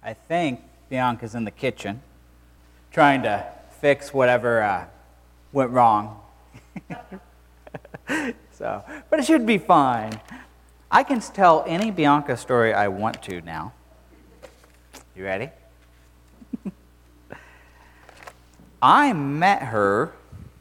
I think Bianca's in the kitchen trying to fix whatever went wrong. But it should be fine. I can tell any Bianca story I want to now. You ready? I met her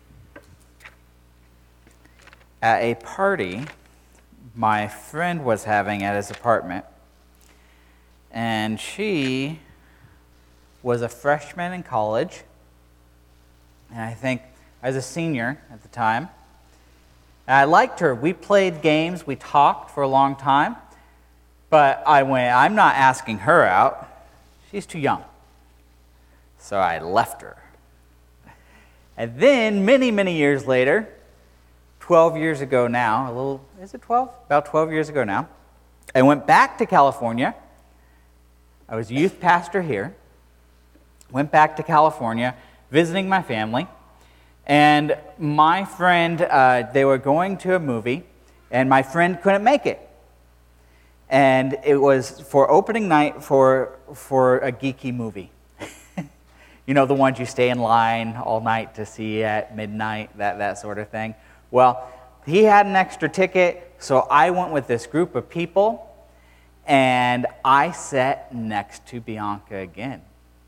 at a party my friend was having at his apartment. And she was a freshman in college. And I think I was a senior at the time. And I liked her. We played games. We talked for a long time. But I went, I'm not asking her out. She's too young. So I left her. And then, many, many years later, 12 years ago now, is it 12? About 12 years ago now, I went back to California. I was a youth pastor here. Went back to California, visiting my family. And my friend, they were going to a movie, and my friend couldn't make it. And it was for opening night for a geeky movie. You know, the ones you stay in line all night to see at midnight, that sort of thing. Well, he had an extra ticket, so I went with this group of people, and I sat next to Bianca again.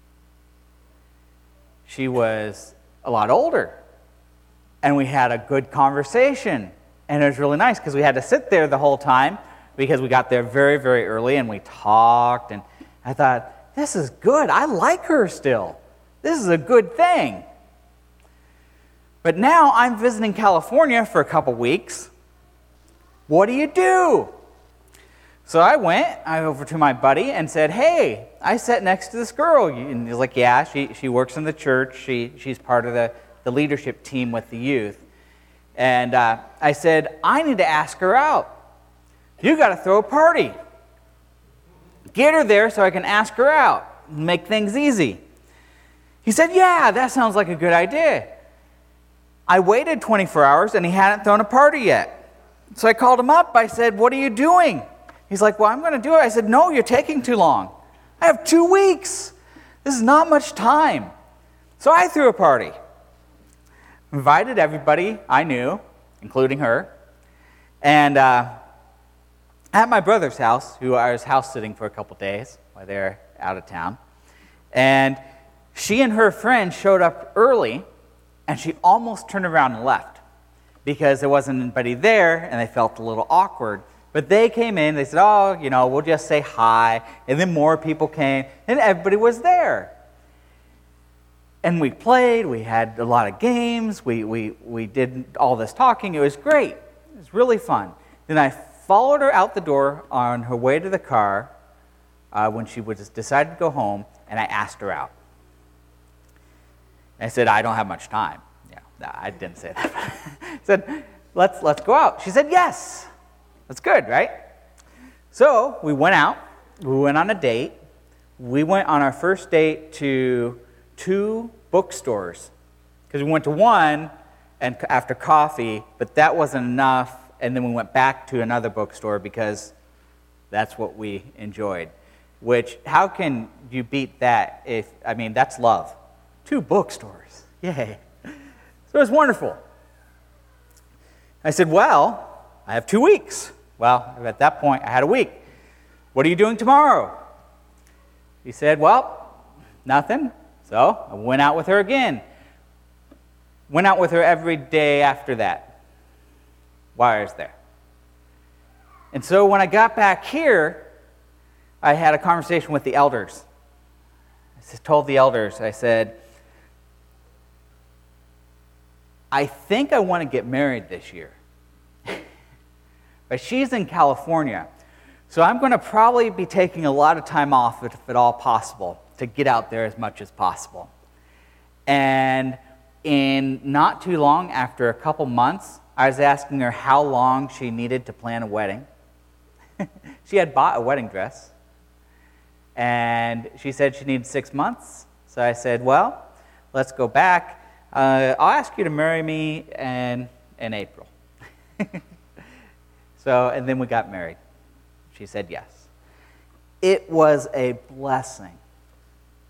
She was a lot older, and we had a good conversation, and it was really nice because we had to sit there the whole time because we got there very, very early, and we talked, and I thought, this is good. I like her still. This is a good thing. But now I'm visiting California for a couple weeks. What do you do? So I went over to my buddy and said, hey, I sat next to this girl. And he's like, yeah, she works in the church. She's part of the leadership team with the youth. And I said, I need to ask her out. You got to throw a party. Get her there so I can ask her out. Make things easy. He said, yeah, that sounds like a good idea. I waited 24 hours and he hadn't thrown a party yet. So I called him up. I said, what are you doing? He's like, well, I'm going to do it. I said, no, you're taking too long. I have 2 weeks. This is not much time. So I threw a party. Invited everybody I knew, including her. And at my brother's house, who I was house sitting for a couple days while they were out of town. And she and her friend showed up early, and she almost turned around and left because there wasn't anybody there, and they felt a little awkward. But they came in, they said, oh, we'll just say hi. And then more people came, and everybody was there. And we played, we had a lot of games, we did all this talking. It was great. It was really fun. Then I followed her out the door on her way to the car when she decided to go home, and I asked her out. I said, I don't have much time. Yeah, no, I didn't say that. I said, let's go out. She said, yes. That's good, right? So we went out. We went on a date. We went on our first date to 2 bookstores because we went to one and after coffee, but that wasn't enough. And then we went back to another bookstore because that's what we enjoyed. Which, how can you beat that? That's love. 2 bookstores. Yay. So it was wonderful. I said, well, I have 2 weeks. Well, at that point, I had a week. What are you doing tomorrow? He said, well, nothing. So I went out with her again. Went out with her every day after that. Why is there? And so when I got back here, I had a conversation with the elders. I told the elders, I said, I think I want to get married this year. But she's in California. So I'm going to probably be taking a lot of time off, if at all possible, to get out there as much as possible. And in not too long, after a couple months, I was asking her how long she needed to plan a wedding. She had bought a wedding dress. And she said she needed 6 months. So I said, well, let's go back. I'll ask you to marry me in April. And then we got married. She said yes. It was a blessing.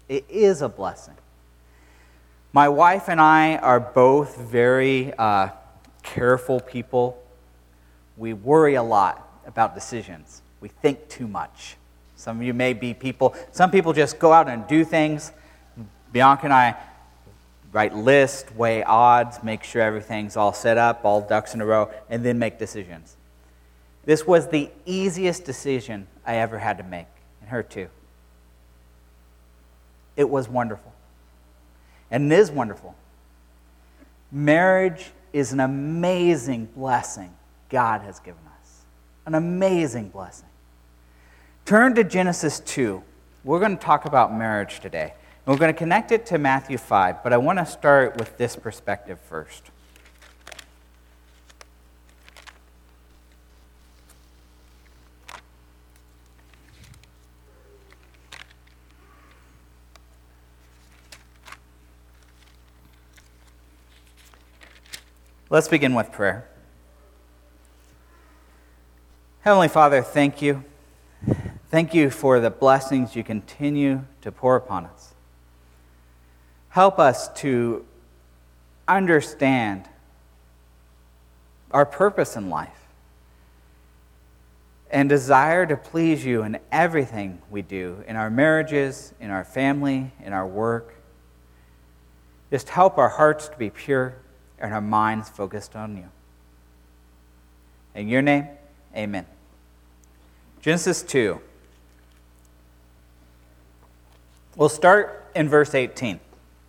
It is a blessing. My wife and I are both very careful people. We worry a lot about decisions. We think too much. Some of you may be people, some people just go out and do things. Bianca and I write lists, weigh odds, make sure everything's all set up, all ducks in a row, and then make decisions. This was the easiest decision I ever had to make, and her too. It was wonderful. And it is wonderful. Marriage is an amazing blessing God has given us. An amazing blessing. Turn to Genesis 2. We're going to talk about marriage today. And we're going to connect it to Matthew 5, but I want to start with this perspective first. Let's begin with prayer. Heavenly Father, thank you. Thank you for the blessings you continue to pour upon us. Help us to understand our purpose in life and desire to please you in everything we do, in our marriages, in our family, in our work. Just help our hearts to be pure and our minds focused on you. In your name, amen. Genesis 2. We'll start in verse 18.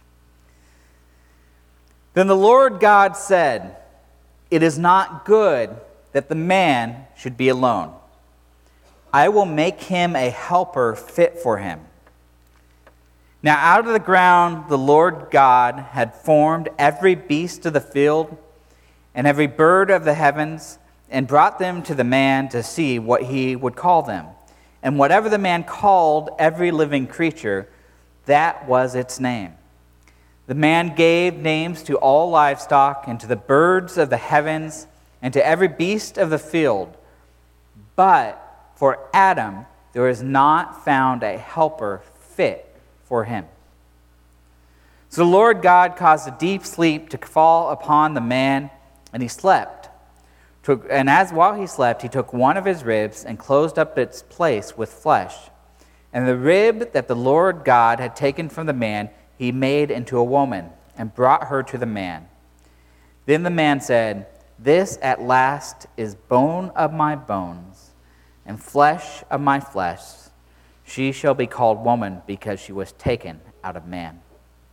Then the Lord God said, "It is not good that the man should be alone. I will make him a helper fit for him." Now out of the ground the Lord God had formed every beast of the field and every bird of the heavens, and brought them to the man to see what he would call them. And whatever the man called every living creature, that was its name. The man gave names to all livestock, and to the birds of the heavens, and to every beast of the field. But for Adam there is not found a helper fit for him. So the Lord God caused a deep sleep to fall upon the man, and he slept. While he slept, he took one of his ribs and closed up its place with flesh. And the rib that the Lord God had taken from the man, he made into a woman and brought her to the man. Then the man said, "This at last is bone of my bones and flesh of my flesh. She shall be called woman because she was taken out of man."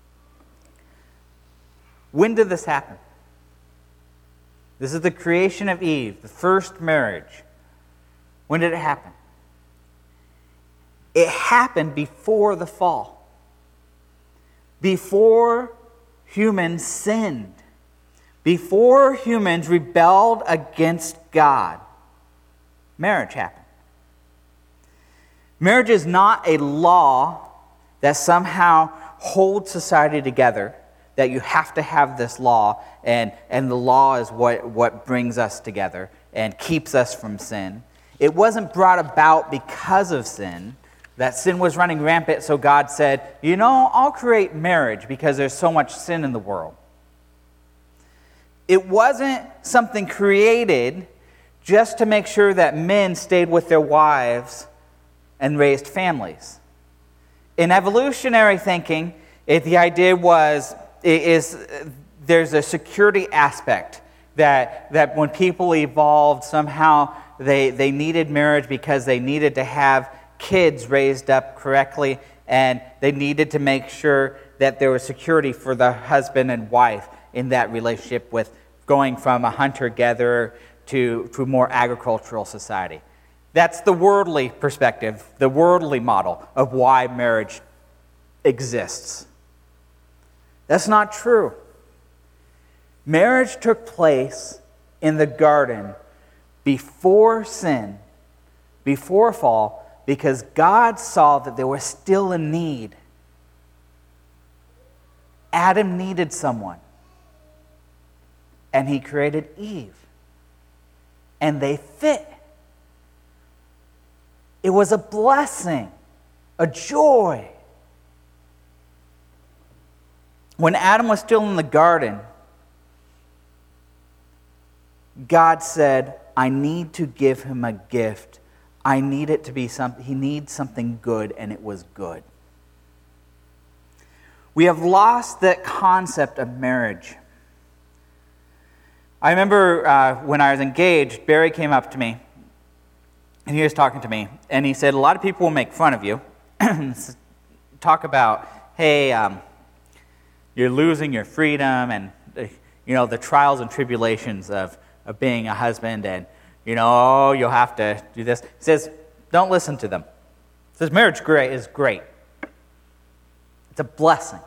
When did this happen? This is the creation of Eve, the first marriage. When did it happen? It happened before the fall. Before humans sinned. Before humans rebelled against God. Marriage happened. Marriage is not a law that somehow holds society together, that you have to have this law, and the law is what brings us together and keeps us from sin. It wasn't brought about because of sin, that sin was running rampant, so God said, I'll create marriage because there's so much sin in the world. It wasn't something created just to make sure that men stayed with their wives and raised families. In evolutionary thinking, the idea there's a security aspect that when people evolved, somehow they needed marriage because they needed to have kids raised up correctly, and they needed to make sure that there was security for the husband and wife in that relationship, with going from a hunter-gatherer to more agricultural society. That's the worldly perspective, the worldly model of why marriage exists. That's not true. Marriage took place in the garden before sin, before fall, because God saw that there was still a need. Adam needed someone, and he created Eve, and they fit. It was a blessing, a joy. When Adam was still in the garden, God said, I need to give him a gift. I need it to be something, he needs something good, and it was good. We have lost that concept of marriage. I remember when I was engaged, Barry came up to me, and he was talking to me, and he said, a lot of people will make fun of you, talk about, hey, you're losing your freedom, and the trials and tribulations of being a husband, and you'll have to do this. He says, don't listen to them. He says, marriage is great. It's a blessing.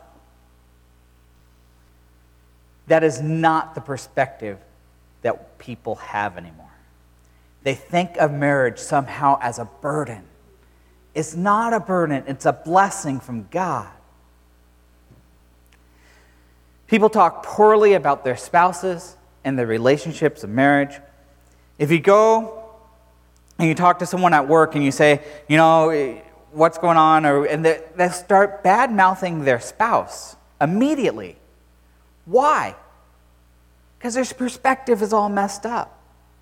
That is not the perspective that people have anymore. They think of marriage somehow as a burden. It's not a burden, it's a blessing from God. People talk poorly about their spouses and their relationships of marriage. If you go and you talk to someone at work and you say, what's going on? And they start bad-mouthing their spouse immediately. Why? Because their perspective is all messed up.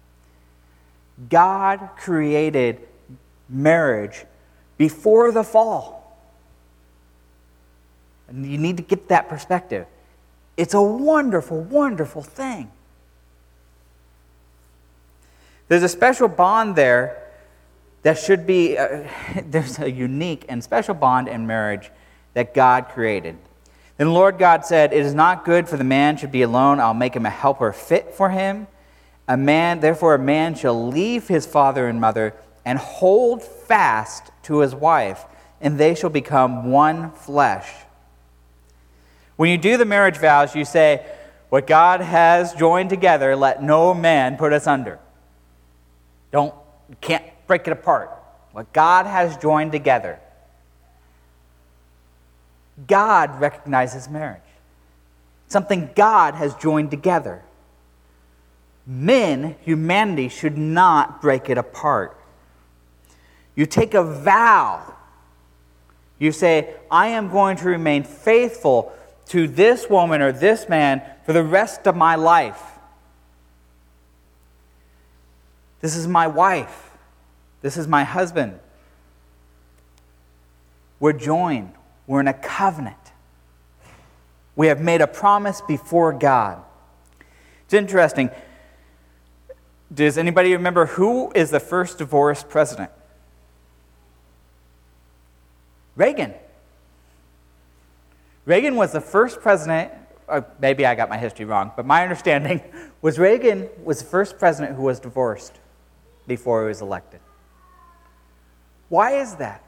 God created marriage before the fall. And you need to get that perspective. It's a wonderful, wonderful thing. There's a special bond there that should be, there's a unique and special bond in marriage that God created. Then the Lord God said, it is not good for the man should be alone. I'll make him a helper fit for him. Therefore a man shall leave his father and mother and hold fast to his wife, and they shall become one flesh. When you do the marriage vows, you say, what God has joined together, let no man put us under. You can't break it apart. What God has joined together. God recognizes marriage. Something God has joined together. Humanity, should not break it apart. You take a vow. You say, I am going to remain faithful to this woman or this man for the rest of my life. This is my wife. This is my husband. We're joined. We're in a covenant. We have made a promise before God. It's interesting. Does anybody remember who is the first divorced president? Reagan. Reagan was the first president, or maybe I got my history wrong, but my understanding was Reagan was the first president who was divorced before he was elected. Why is that?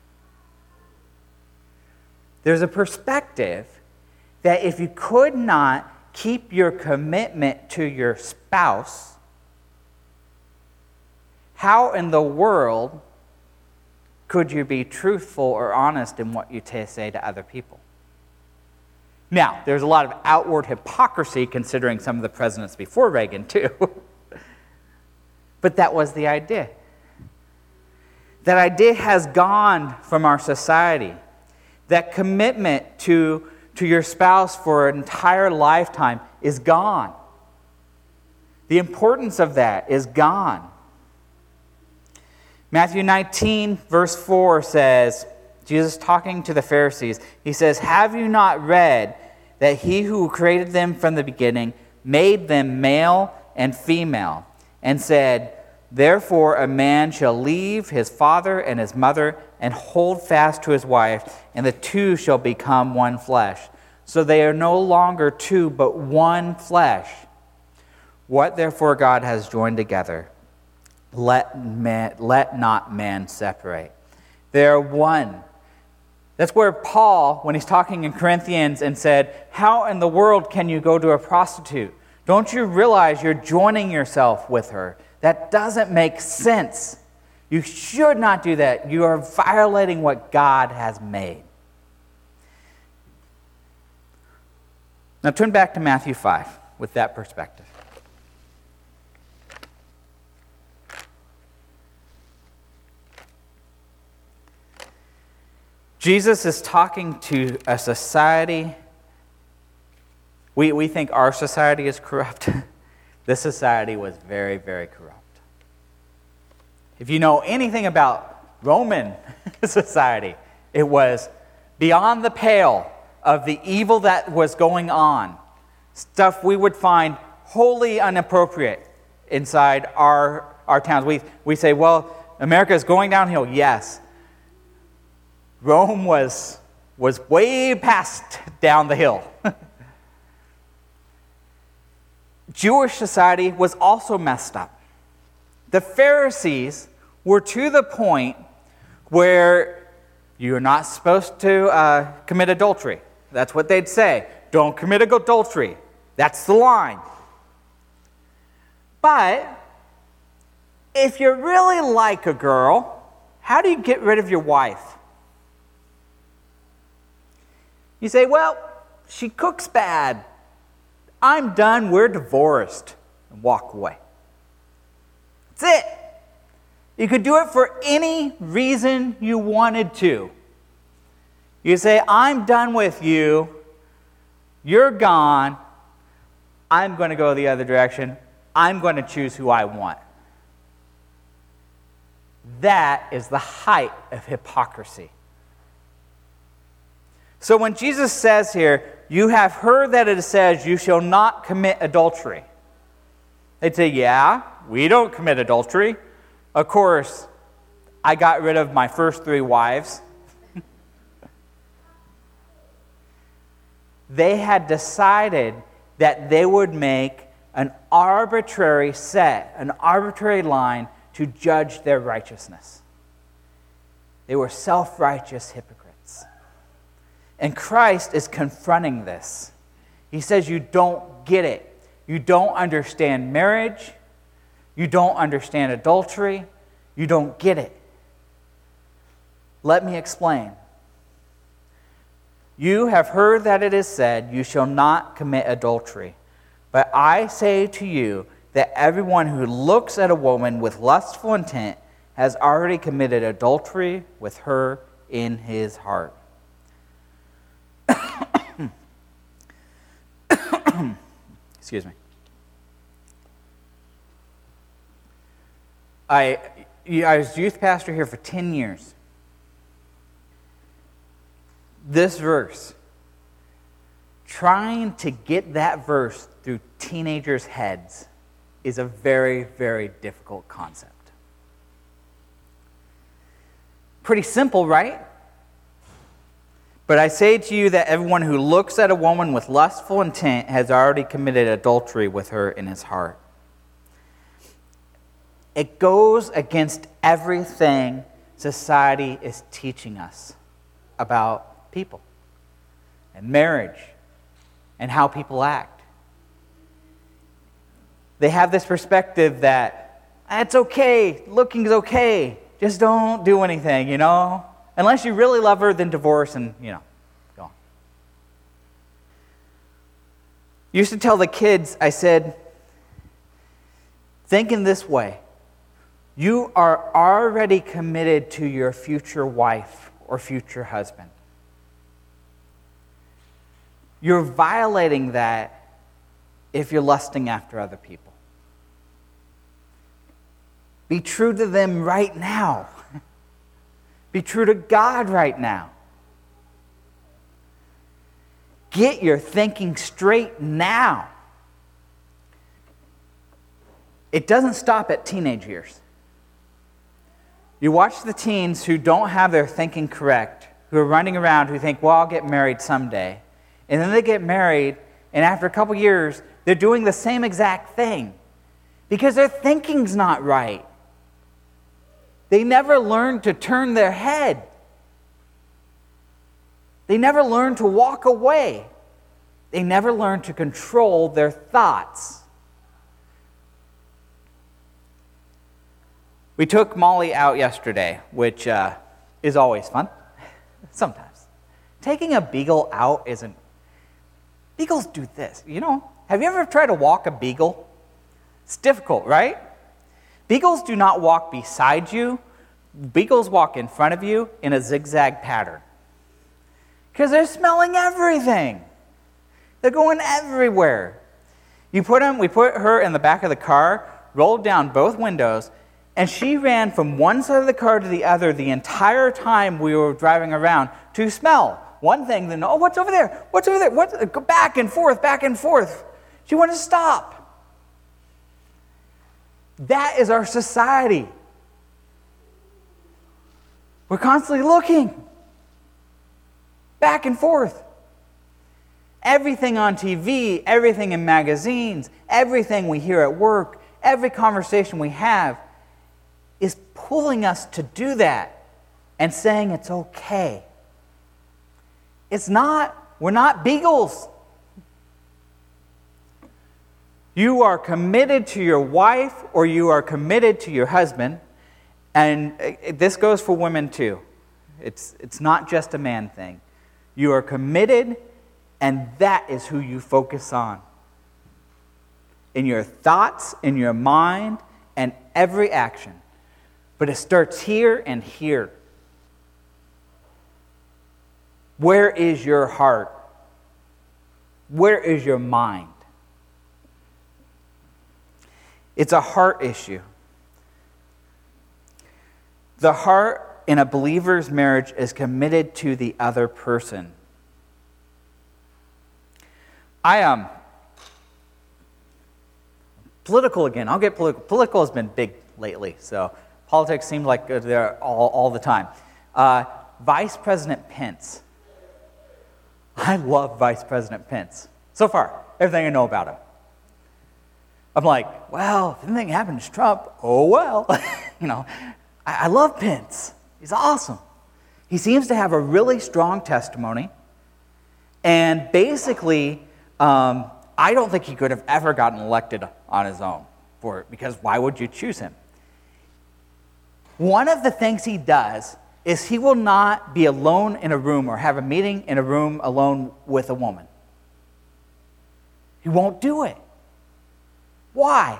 There's a perspective that if you could not keep your commitment to your spouse, how in the world could you be truthful or honest in what you say to other people? Now, there's a lot of outward hypocrisy considering some of the presidents before Reagan, too. But that was the idea. That idea has gone from our society. That commitment to your spouse for an entire lifetime is gone. The importance of that is gone. Matthew 19, verse 4 says, Jesus talking to the Pharisees, he says, have you not read that he who created them from the beginning made them male and female, and said, therefore a man shall leave his father and his mother and hold fast to his wife, and the two shall become one flesh. So they are no longer two, but one flesh. What therefore God has joined together, let not man separate. They are one. That's where Paul, when he's talking in Corinthians and said, how in the world can you go to a prostitute? Don't you realize you're joining yourself with her? That doesn't make sense. You should not do that. You are violating what God has made. Now turn back to Matthew 5 with that perspective. Jesus is talking to a society We think our society is corrupt. This society was very, very corrupt. If you know anything about Roman society, it was beyond the pale of the evil that was going on. Stuff we would find wholly inappropriate inside our towns. We say, well, America is going downhill. Yes. Rome was way past down the hill. Jewish society was also messed up. The Pharisees were to the point where you're not supposed to commit adultery. That's what they'd say. Don't commit adultery. That's the line. But if you really like a girl, how do you get rid of your wife? You say, well, she cooks bad. I'm done. We're divorced. And walk away. That's it. You could do it for any reason you wanted to. You say, I'm done with you. You're gone. I'm going to go the other direction. I'm going to choose who I want. That is the height of hypocrisy. So when Jesus says here, you have heard that it says, you shall not commit adultery. They'd say, yeah, we don't commit adultery. Of course, I got rid of my first 3 wives. They had decided that they would make an arbitrary line to judge their righteousness. They were self-righteous hypocrites. And Christ is confronting this. He says, you don't get it. You don't understand marriage. You don't understand adultery. You don't get it. Let me explain. You have heard that it is said, you shall not commit adultery. But I say to you that everyone who looks at a woman with lustful intent has already committed adultery with her in his heart. Excuse me. I was youth pastor here for 10 years. This verse, trying to get that verse through teenagers' heads is a very, very difficult concept. Pretty simple, right? But I say to you that everyone who looks at a woman with lustful intent has already committed adultery with her in his heart. It goes against everything society is teaching us about people and marriage and how people act. They have this perspective that it's okay, looking is okay, just don't do anything, Unless you really love her, then divorce and, go on. Used to tell the kids, I said, think in this way. You are already committed to your future wife or future husband. You're violating that if you're lusting after other people. Be true to them right now. Be true to God right now. Get your thinking straight now. It doesn't stop at teenage years. You watch the teens who don't have their thinking correct, who are running around, who think, well, I'll get married someday. And then they get married, and after a couple years, they're doing the same exact thing because their thinking's not right. They never learn to turn their head. They never learn to walk away. They never learn to control their thoughts. We took Molly out yesterday, which is always fun. Sometimes. Taking a beagle out isn't... Beagles do this, Have you ever tried to walk a beagle? It's difficult, right? Beagles do not walk beside you. Beagles walk in front of you in a zigzag pattern. Because they're smelling everything. They're going everywhere. We put her in the back of the car, rolled down both windows, and she ran from one side of the car to the other the entire time we were driving around to smell one thing, then, oh, what's over there? What's over there? Go back and forth, back and forth. She wanted to stop. That is our society. We're constantly looking back and forth. Everything on TV, everything in magazines, everything we hear at work, every conversation we have is pulling us to do that and saying it's okay. It's not. We're not beagles. You are committed to your wife or you are committed to your husband. And this goes for women too. It's not just a man thing. You are committed, and that is who you focus on. In your thoughts, in your mind, and every action. But it starts here and here. Where is your heart? Where is your mind? It's a heart issue. The heart in a believer's marriage is committed to the other person. Political again. I'll get political. Political has been big lately, so politics seems like they're all the time. Vice President Pence. I love Vice President Pence. So far, everything I know about him. I'm like, well, if anything happens to Trump, oh well. I love Pence. He's awesome. He seems to have a really strong testimony. And basically, I don't think he could have ever gotten elected on his own for it, because why would you choose him? One of the things he does is he will not be alone in a room or have a meeting in a room alone with a woman. He won't do it. Why?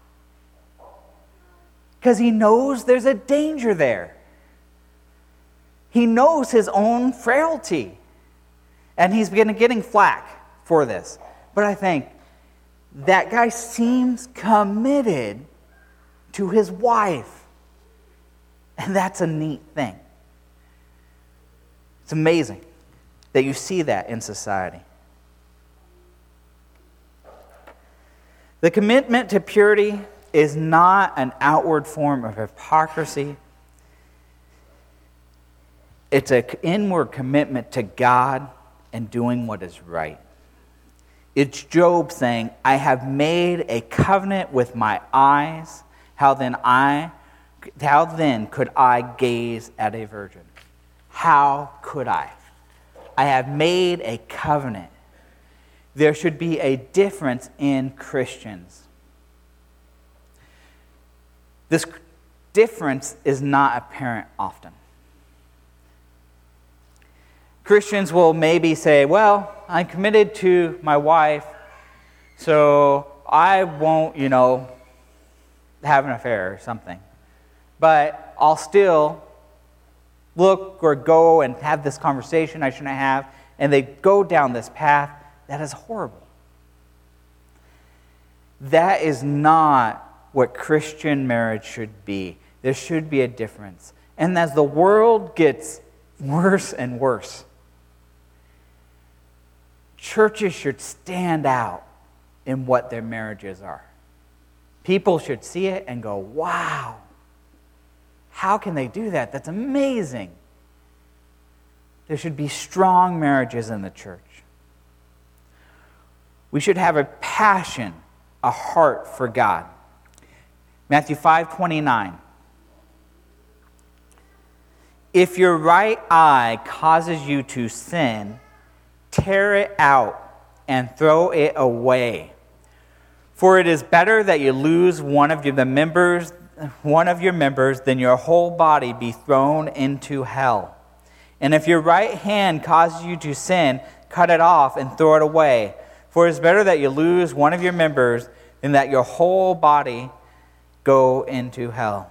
Because he knows there's a danger there. He knows his own frailty. And he's getting flack for this. But I think that guy seems committed to his wife. And that's a neat thing. It's amazing that you see that in society. The commitment to purity is not an outward form of hypocrisy. It's an inward commitment to God and doing what is right. It's Job saying, I have made a covenant with my eyes. How then could I gaze at a virgin? How could I? I have made a covenant. There should be a difference in Christians. This difference is not apparent often. Christians will maybe say, well, I'm committed to my wife, so I won't, have an affair or something. But I'll still look or go and have this conversation I shouldn't have, and they go down this path that is horrible. That is not what Christian marriage should be. There should be a difference. And as the world gets worse and worse, churches should stand out in what their marriages are. People should see it and go, wow, how can they do that? That's amazing. There should be strong marriages in the church. We should have a passion, a heart for God. Matthew 5:29. If your right eye causes you to sin, tear it out and throw it away. For it is better that you lose one of your members than your whole body be thrown into hell. And if your right hand causes you to sin, cut it off and throw it away. For it is better that you lose one of your members than that your whole body go into hell.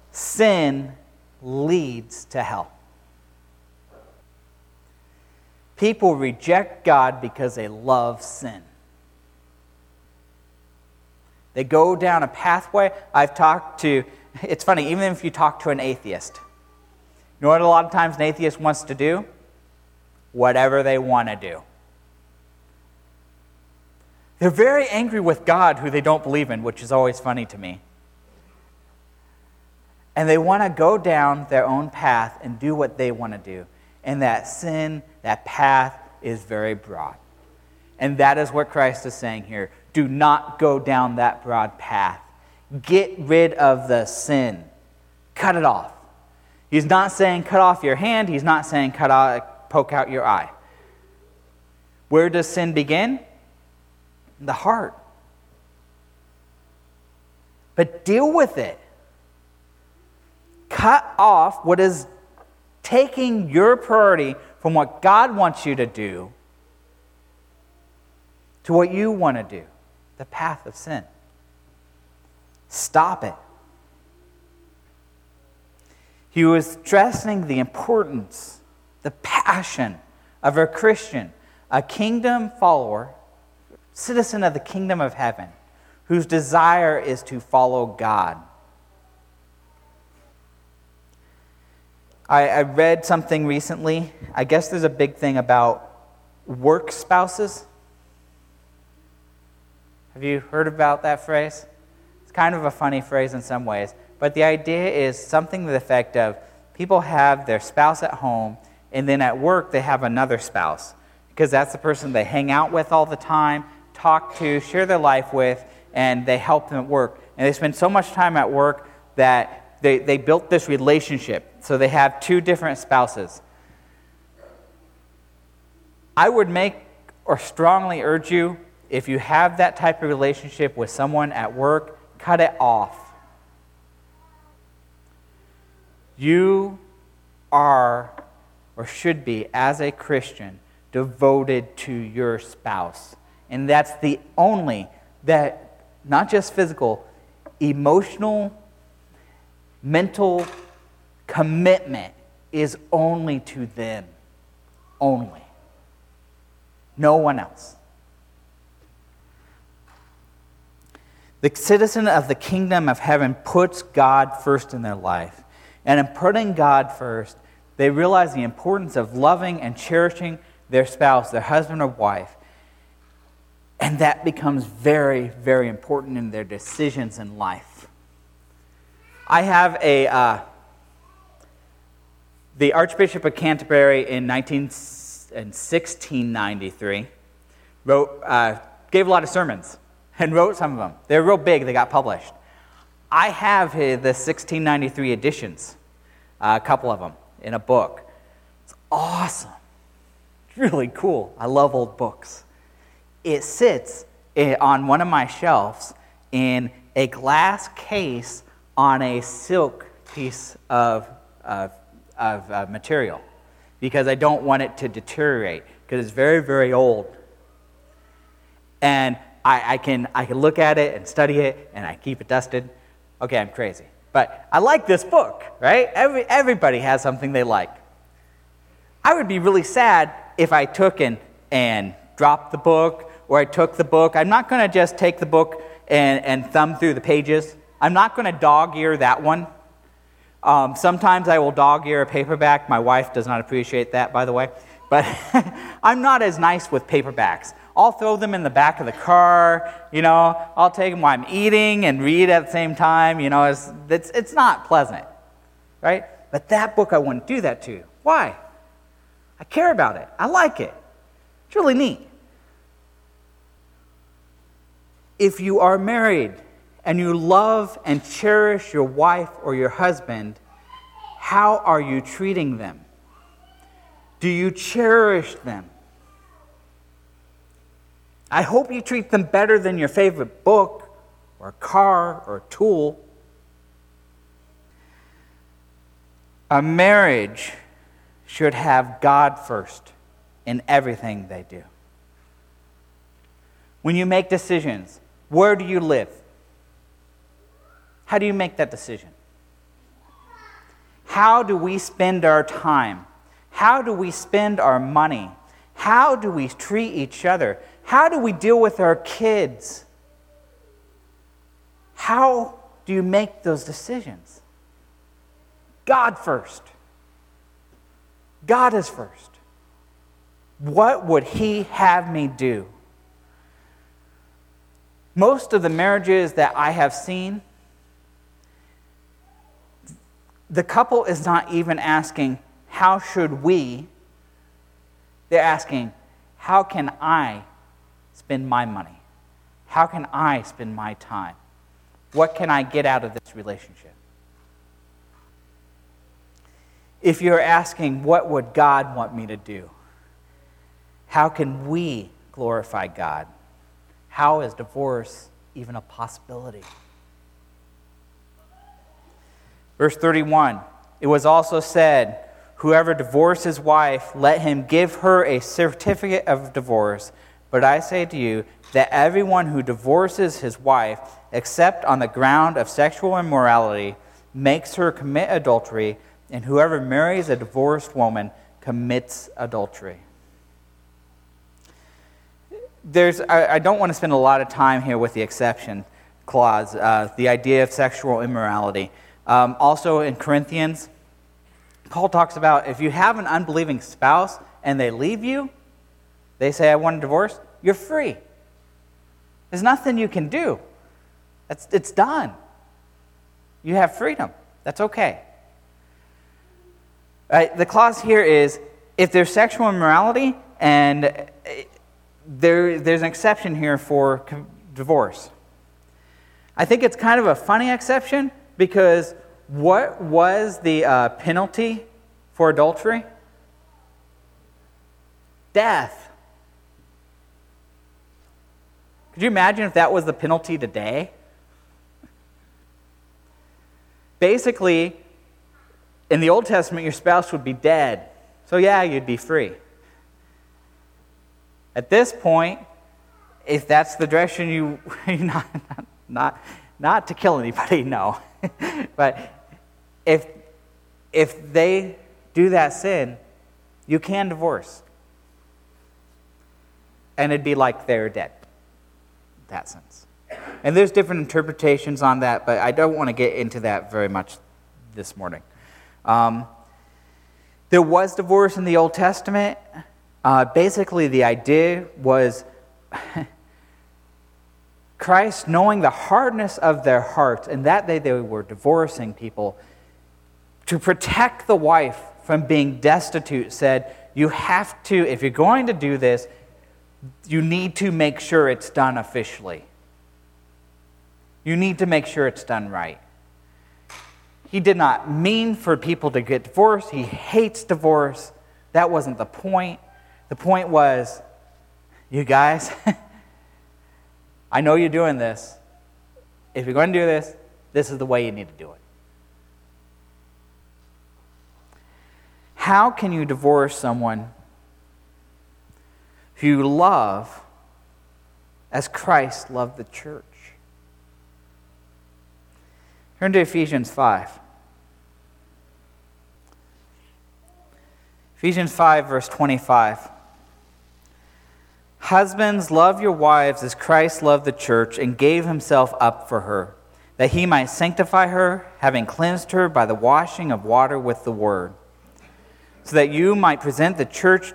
Sin leads to hell. People reject God because they love sin. They go down a pathway. It's funny, even if you talk to an atheist, you know what a lot of times an atheist wants to do? Whatever they want to do. They're very angry with God, who they don't believe in, which is always funny to me. And they want to go down their own path and do what they want to do. And that sin, that path is very broad. And that is what Christ is saying here. Do not go down that broad path. Get rid of the sin. Cut it off. He's not saying cut off your hand. He's not saying poke out your eye. Where does sin begin? In the heart. But deal with it. Cut off what is taking your priority from what God wants you to do to what you want to do, the path of sin. Stop it. He was stressing the importance, the passion of a Christian, a kingdom follower, citizen of the kingdom of heaven, whose desire is to follow God. I read something recently. I guess there's a big thing about work spouses. Have you heard about that phrase? It's kind of a funny phrase in some ways, but the idea is something to the effect of people have their spouse at home, and then at work they have another spouse, because that's the person they hang out with all the time, talk to, share their life with, and they help them at work. And they spend so much time at work that they built this relationship. So they have two different spouses. I would make or strongly urge you, if you have that type of relationship with someone at work, cut it off. You are, or should be, as a Christian, devoted to your spouse. And that's the only, that not just physical, emotional, mental commitment is only to them. Only. No one else. The citizen of the kingdom of heaven puts God first in their life. And in putting God first, they realize the importance of loving and cherishing their spouse, their husband or wife. And that becomes very, very important in their decisions in life. I have the Archbishop of Canterbury in 1693 gave a lot of sermons and wrote some of them. They're real big. They got published. I have the 1693 editions, a couple of them, in a book. It's awesome. It's really cool. I love old books. It sits on one of my shelves in a glass case on a silk piece of material, because I don't want it to deteriorate, because it's very, very old. And I can look at it and study it, and I keep it dusted. Okay, I'm crazy. But I like this book, right? Everybody has something they like. I would be really sad if I took and dropped the book, or I took the book. I'm not going to just take the book and thumb through the pages. I'm not going to dog-ear that one. Sometimes I will dog-ear a paperback. My wife does not appreciate that, by the way. But I'm not as nice with paperbacks. I'll throw them in the back of the car. I'll take them while I'm eating and read at the same time. It's not pleasant, right? But that book I wouldn't do that to. Why? I care about it. I like it. It's really neat. If you are married and you love and cherish your wife or your husband, how are you treating them? Do you cherish them? I hope you treat them better than your favorite book or car or tool. A marriage should have God first in everything they do. When you make decisions, where do you live? How do you make that decision? How do we spend our time? How do we spend our money? How do we treat each other? How do we deal with our kids? How do you make those decisions? God first. God is first. What would He have me do? Most of the marriages that I have seen, the couple is not even asking, how should we? They're asking, how can I spend my money? How can I spend my time? What can I get out of this relationship? If you're asking, what would God want me to do? How can we glorify God? How is divorce even a possibility? Verse 31, it was also said, whoever divorces his wife, let him give her a certificate of divorce. But I say to you that everyone who divorces his wife, except on the ground of sexual immorality, makes her commit adultery, and whoever marries a divorced woman commits adultery. I don't want to spend a lot of time here with the exception clause, the idea of sexual immorality. Also in Corinthians, Paul talks about if you have an unbelieving spouse and they leave you, they say, I want a divorce, you're free. There's nothing you can do. It's done. You have freedom. That's okay. The clause here is, if there's sexual immorality, and there's an exception here for divorce. I think it's kind of a funny exception, because what was the penalty for adultery? Death. Could you imagine if that was the penalty today? Basically, in the Old Testament, your spouse would be dead. So yeah, you'd be free. At this point, if that's the direction you not to kill anybody, no. But if they do that sin, you can divorce. And it'd be like they're dead. In that sense. And there's different interpretations on that, but I don't want to get into that very much this morning. There was divorce in the Old Testament. Basically, the idea was Christ, knowing the hardness of their hearts, and that they were divorcing people, to protect the wife from being destitute, said, you have to, if you're going to do this, you need to make sure it's done officially. You need to make sure it's done right. He did not mean for people to get divorced. He hates divorce. That wasn't the point. The point was, you guys, I know you're doing this. If you're going to do this, this is the way you need to do it. How can you divorce someone who you love as Christ loved the church? Turn to Ephesians 5. Ephesians 5, verse 25. Husbands, love your wives as Christ loved the church and gave himself up for her, that he might sanctify her, having cleansed her by the washing of water with the word, so that he might present the church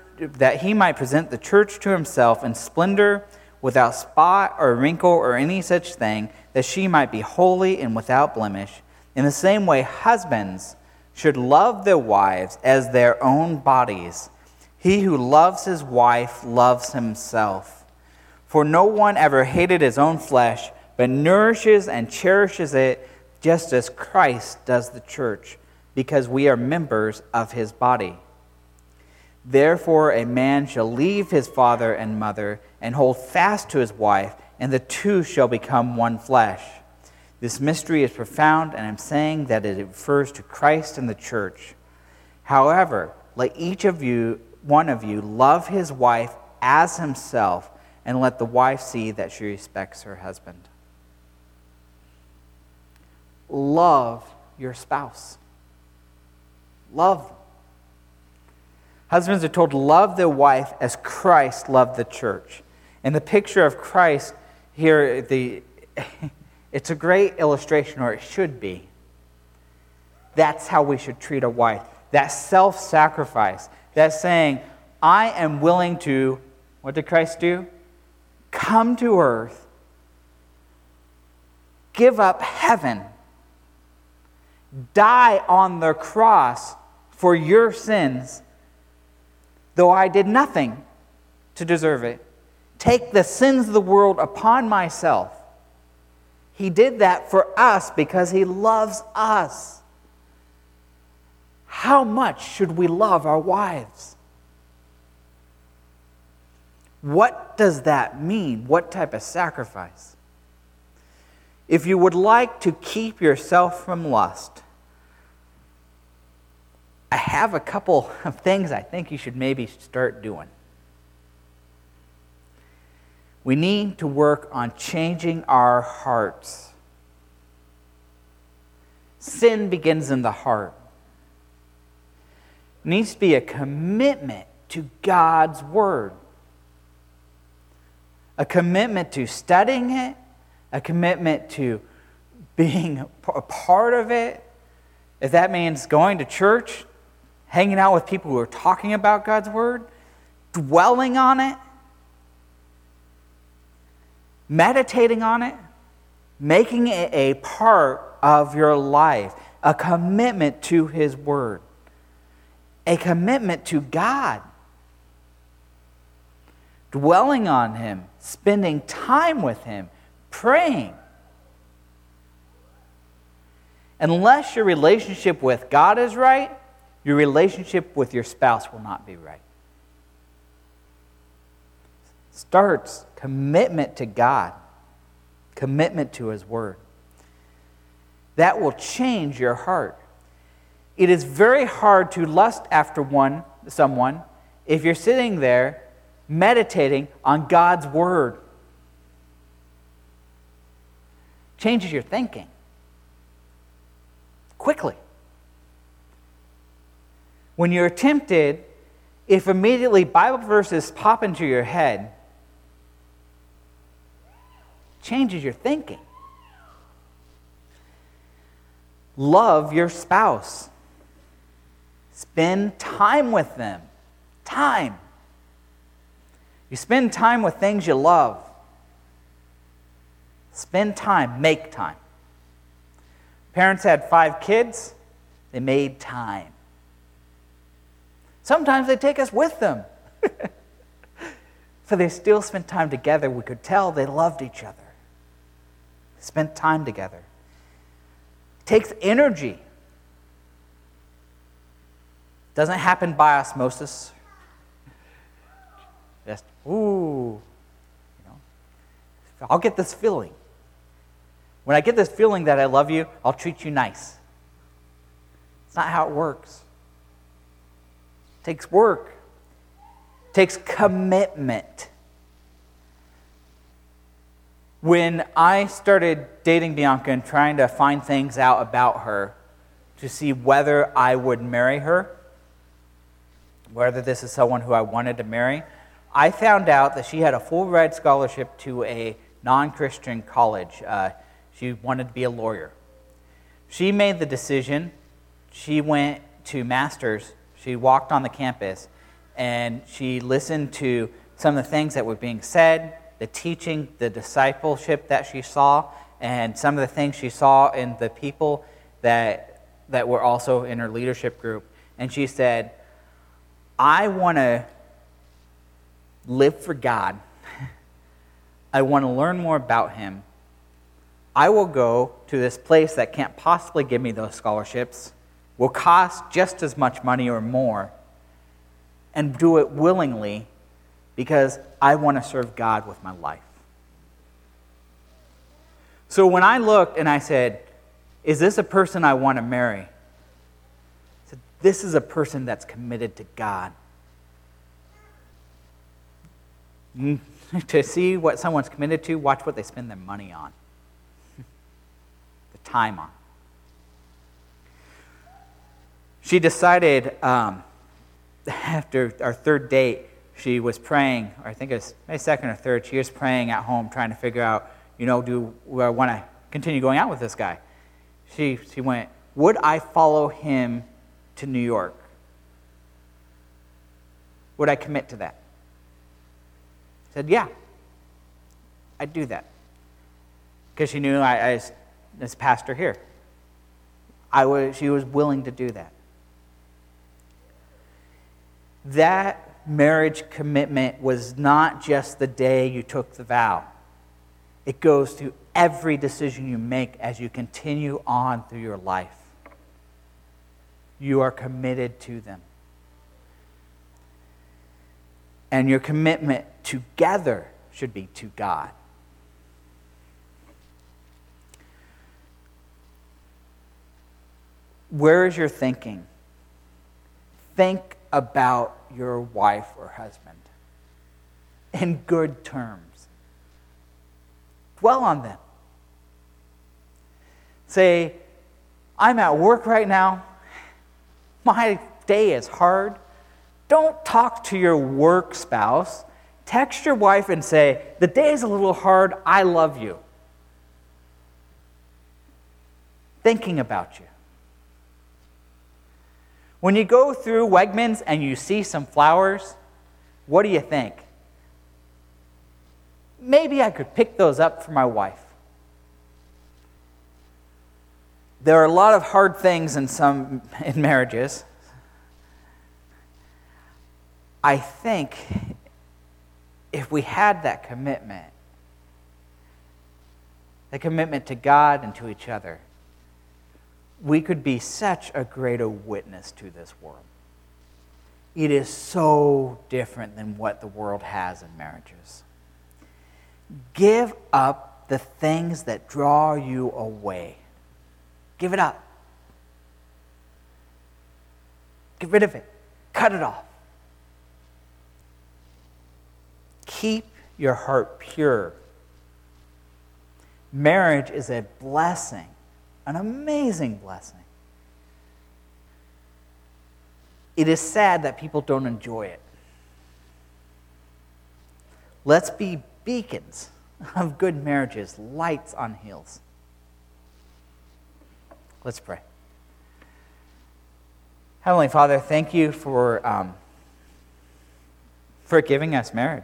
to himself in splendor, without spot or wrinkle or any such thing, that she might be holy and without blemish. In the same way, husbands should love their wives as their own bodies. He who loves his wife loves himself. For no one ever hated his own flesh, but nourishes and cherishes it, just as Christ does the church, because we are members of his body. Therefore a man shall leave his father and mother, and hold fast to his wife, and the two shall become one flesh. This mystery is profound, and I'm saying that it refers to Christ and the church. However, let each of you, one of you, love his wife as himself, and let the wife see that she respects her husband. Love your spouse. Love them. Husbands are told to love their wife as Christ loved the church. And the picture of Christ here, it's a great illustration, or it should be. That's how we should treat a wife. That self-sacrifice. That's saying, I am willing to, what did Christ do? Come to earth, give up heaven, die on the cross for your sins, though I did nothing to deserve it. Take the sins of the world upon myself. He did that for us because he loves us. How much should we love our wives? What does that mean? What type of sacrifice? If you would like to keep yourself from lust, I have a couple of things I think you should maybe start doing. We need to work on changing our hearts. Sin begins in the heart. It needs to be a commitment to God's Word. A commitment to studying it, a commitment to being a part of it. If that means going to church, hanging out with people who are talking about God's Word, dwelling on it, meditating on it, making it a part of your life, a commitment to His Word, a commitment to God, dwelling on Him, spending time with Him, praying. Unless your relationship with God is right, your relationship with your spouse will not be right. Starts commitment to God, commitment to His Word. That will change your heart. It is very hard to lust after someone if you're sitting there meditating on God's Word. Changes your thinking quickly. When you're tempted, if immediately Bible verses pop into your head, changes your thinking. Love your spouse. Spend time with them. Time. You spend time with things you love. Spend time. Make time. Parents had 5 kids. They made time. Sometimes they take us with them. So they still spent time together. We could tell they loved each other. Spent time together. It takes energy. Doesn't happen by osmosis. Just, I'll get this feeling. When I get this feeling that I love you, I'll treat you nice. It's not how it works. It takes work. It takes commitment. When I started dating Bianca and trying to find things out about her to see whether I would marry her, whether this is someone who I wanted to marry, I found out that she had a full-ride scholarship to a non-Christian college. She wanted to be a lawyer. She made the decision. She went to Masters. She walked on the campus, and she listened to some of the things that were being said, the teaching, the discipleship that she saw, and some of the things she saw in the people that were also in her leadership group. And she said, I want to live for God. I want to learn more about Him. I will go to this place that can't possibly give me those scholarships, will cost just as much money or more, and do it willingly because I want to serve God with my life. So when I looked and I said, is this a person I want to marry? I said, this is a person that's committed to God. To see what someone's committed to, watch what they spend their money on. The time on. She decided after our third date, she was praying, or I think it was maybe second or third, she was praying at home trying to figure out, do I want to continue going out with this guy? She went, would I follow him to New York? Would I commit to that? I said, yeah, I'd do that. Because she knew I as pastor here. She was willing to do that. That marriage commitment was not just the day you took the vow. It goes to every decision you make as you continue on through your life. You are committed to them. And your commitment together should be to God. Where is your thinking? Think about your wife or husband in good terms. Dwell on them. Say, I'm at work right now. My day is hard. Don't talk to your work spouse. Text your wife and say, the day is a little hard. I love you. Thinking about you. When you go through Wegmans and you see some flowers, what do you think? Maybe I could pick those up for my wife. There are a lot of hard things in marriages. I think if we had that commitment to God and to each other, we could be such a greater witness to this world. It is so different than what the world has in marriages. Give up the things that draw you away. Give it up. Get rid of it. Cut it off. Keep your heart pure. Marriage is a blessing. An amazing blessing. It is sad that people don't enjoy it. Let's be beacons of good marriages, lights on hills. Let's pray. Heavenly Father, thank you for giving us marriage.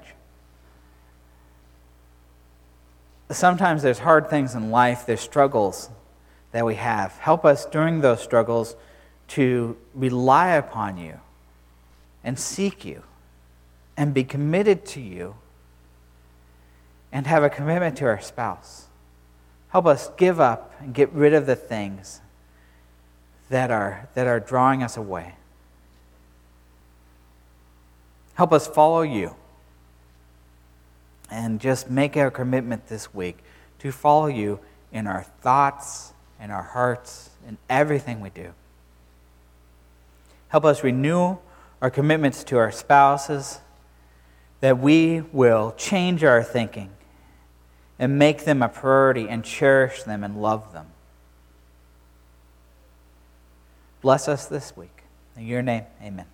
Sometimes there's hard things in life, there's struggles that we have. Help us during those struggles to rely upon you and seek you and be committed to you and have a commitment to our spouse. Help us give up and get rid of the things that are drawing us away. Help us follow you and just make our commitment this week to follow you in our thoughts, in our hearts, in everything we do. Help us renew our commitments to our spouses, that we will change our thinking and make them a priority and cherish them and love them. Bless us this week. In your name, amen.